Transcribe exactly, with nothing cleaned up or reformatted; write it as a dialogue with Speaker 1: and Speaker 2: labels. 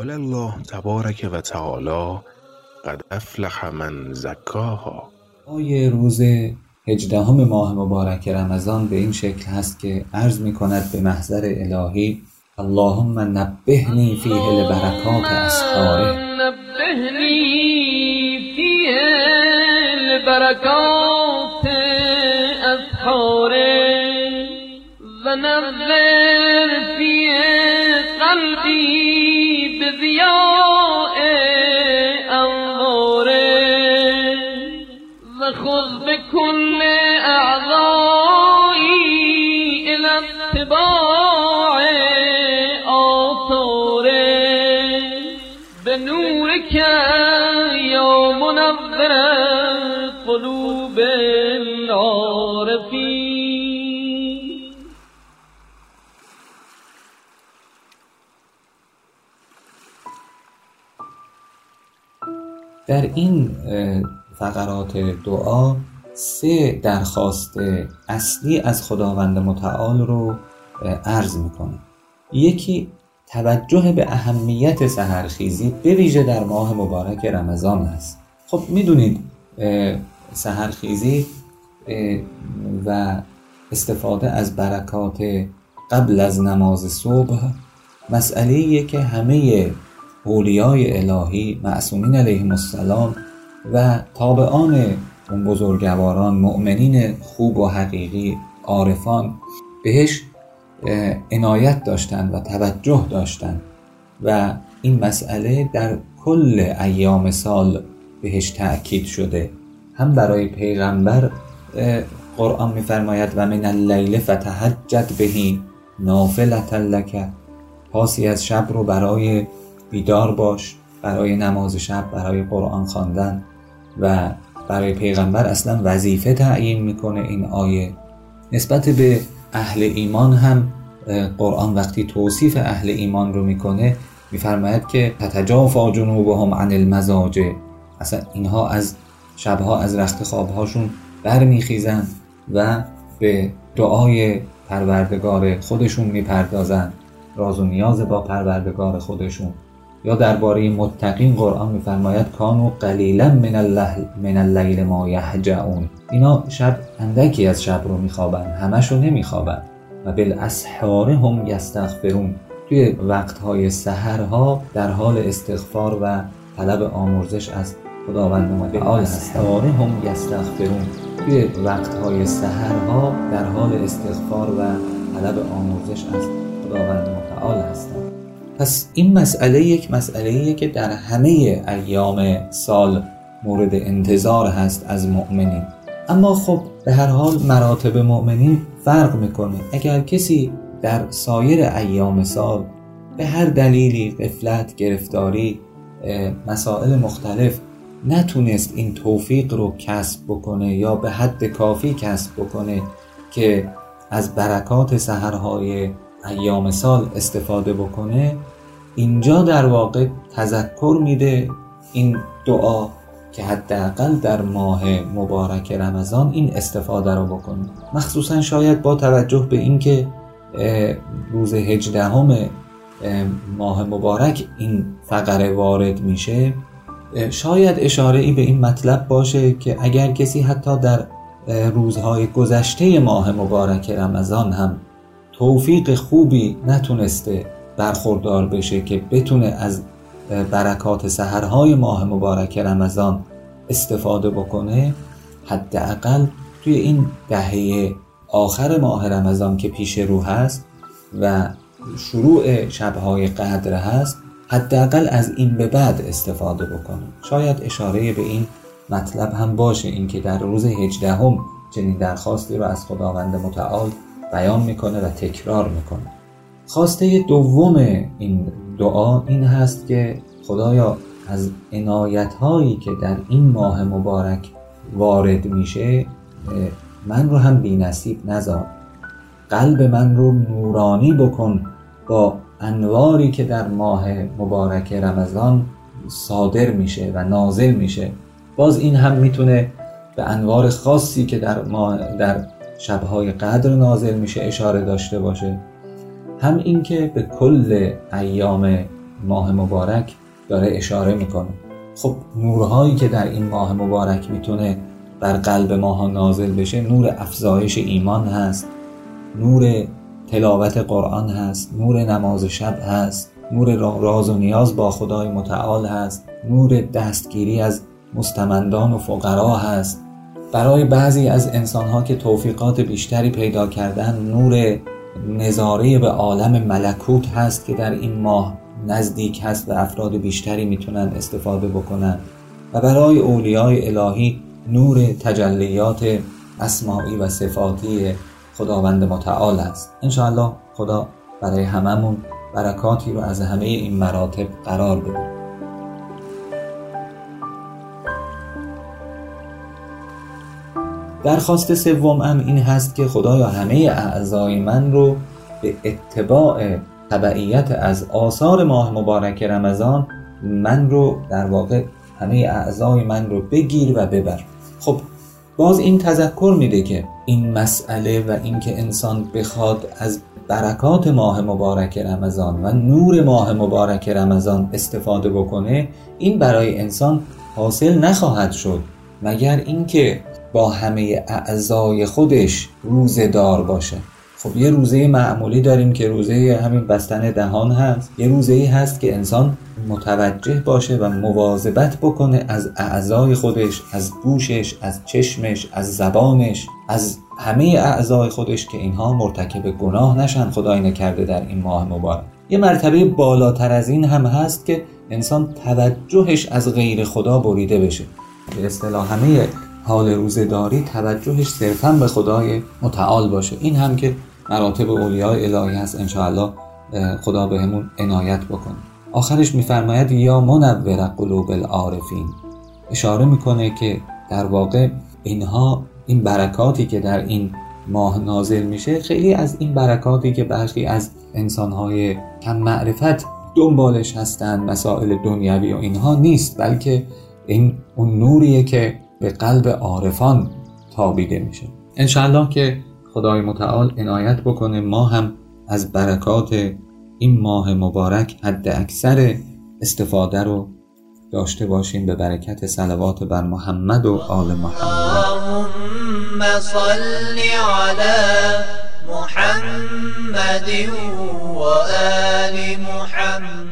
Speaker 1: قال الله تبارک و تعالی قد افلح من زکاها.
Speaker 2: آیه روز هجدهم ماه مبارک رمضان به این شکل هست که عرض می کند به محضر الهی: اللهم نبهنی فیه لبرکات اسحاره،
Speaker 3: نبهنی فیه لبرکات اسحاره و نور فیه قلبی بضیاء انواره و خذ بكل اعضایی الى اتباع آثاره بنورک یا منور قلوب العارفین.
Speaker 2: در این فقرات دعا سه درخواست اصلی از خداوند متعال رو عرض میکنه. یکی توجه به اهمیت سحرخیزی به ویژه در ماه مبارک رمضان است. خب میدونید سحرخیزی و استفاده از برکات قبل از نماز صبح مسئله‌ایه که همه اولیای الهی معصومین علیهم السلام و تابعان اون بزرگواران، مؤمنین خوب و حقیقی، عارفان بهش عنایت داشتند و توجه داشتند و این مسئله در کل ایام سال بهش تأکید شده. هم برای پیغمبر قرآن می‌فرماید و من اللیل فتهجد به نافلة لک، پاسی از شب رو برای بیدار باش، برای نماز شب، برای قرآن خواندن. و برای پیغمبر اصلا وظیفه تعیین میکنه این آیه. نسبت به اهل ایمان هم قرآن وقتی توصیف اهل ایمان رو میکنه میفرماید که تتجافی جنوبهم عن المضاجع، اصلا اینها از شبها از رخت خوابهاشون برمیخیزن و به دعای پروردگار خودشون میپردازن، راز و نیاز با پروردگار خودشون. یا درباره متقین قرآن میفرماید کانوا قلیلا من اللیل من اللیل ما یهجعون، اینا شب اندکی از شب رو میخوابن، همشو نمیخوابن. و بالاسحار هم یستغفرون، توی وقتهای سحرها در حال استغفار و طلب آمرزش از خداوند متعال هستند. هم یستغفرون، توی وقتهای سحرها در حال استغفار و طلب آمرزش از خداوند متعال هستند. پس این مسئله یک مسئله‌ایه که در همه ایام سال مورد انتظار هست از مؤمنین. اما خب به هر حال مراتب مؤمنین فرق میکنه. اگر کسی در سایر ایام سال به هر دلیلی، غفلت، گرفتاری، مسائل مختلف نتونست این توفیق رو کسب بکنه یا به حد کافی کسب بکنه که از برکات سحرهای ایام سال استفاده بکنه، اینجا در واقع تذکر میده این دعا که حداقل در ماه مبارک رمضان این استفاده رو بکنه. مخصوصا شاید با توجه به این که روز هجدهم ماه مبارک این فقره وارد میشه، شاید اشاره ای به این مطلب باشه که اگر کسی حتی در روزهای گذشته ماه مبارک رمضان هم توفیق خوبی نتونسته برخوردار بشه که بتونه از برکات سحرهای ماه مبارک رمضان استفاده بکنه، حداقل توی این دهه آخر ماه رمضان که پیش رو هست و شروع شبهای قدر هست، حداقل از این به بعد استفاده بکنه. شاید اشاره به این مطلب هم باشه، این که در روز هجدهم چنین درخواستی رو از خداوند متعال بیان میکنه و تکرار میکنه. خواسته دوم این دعا این هست که خدایا از عنایت‌هایی که در این ماه مبارک وارد میشه من رو هم بی نصیب نذار، قلب من رو نورانی بکن با انواری که در ماه مبارک رمضان صادر میشه و نازل میشه. باز این هم میتونه به انوار خاصی که در ماه در شبهای قدر نازل میشه اشاره داشته باشه، هم این که به کل ایام ماه مبارک داره اشاره میکنه. خب نورهایی که در این ماه مبارک میتونه بر قلب ماها نازل بشه، نور افزایش ایمان هست، نور تلاوت قرآن هست، نور نماز شب هست، نور راز و نیاز با خدای متعال هست، نور دستگیری از مستمندان و فقرا هست. برای بعضی از انسانها که توفیقات بیشتری پیدا کردن، نور نظاره به عالم ملکوت هست که در این ماه نزدیک هست و افراد بیشتری میتونن استفاده بکنن. و برای اولیای الهی نور تجلیات اسماعی و صفاتی خداوند متعال است. انشاءالله خدا برای هممون برکاتی رو از همه این مراتب قرار بده. درخواست سومم این هست که خدایا همه اعضای من رو به اتباع تبعیت از آثار ماه مبارک رمضان، من رو در واقع همه اعضای من رو بگیر و ببر. خب باز این تذکر میده که این مسئله و این که انسان بخواد از برکات ماه مبارک رمضان و نور ماه مبارک رمضان استفاده بکنه، این برای انسان حاصل نخواهد شد مگر اینکه با همه اعضای خودش روزه دار باشه. خب یه روزه معمولی داریم که روزه همین بستن دهان هست، یه روزه‌ای هست که انسان متوجه باشه و مواظبت بکنه از اعضای خودش، از گوشش، از چشمش، از زبانش، از همه اعضای خودش که اینها مرتکب گناه نشن. خدای نکرده در این ماه مبارک. یه مرتبه بالاتر از این هم هست که انسان توجهش از غیر خدا بریده بشه. به اصطلاح همه حال روزه‌داری توجهش صرفاً به خدای متعال باشه. این هم که مراتب اولیای الهی هست. انشاءالله خدا بهمون عنایت بکنه. آخرش میفرماید یا منور قلوب العارفین، اشاره میکنه که در واقع اینها، این برکاتی که در این ماه نازل میشه، خیلی از این برکاتی که برخی از انسانهای کم معرفت دنبالش هستن، مسائل دنیوی و اینها نیست، بلکه این اون نوریه که به قلب عارفان تابیده میشه. انشاءالله که خدای متعال عنایت بکنه ما هم از برکات این ماه مبارک حد اکثر استفاده رو داشته باشیم به برکت صلوات بر محمد و آل محمد.
Speaker 4: اللهم صل علی محمد و آل محمد.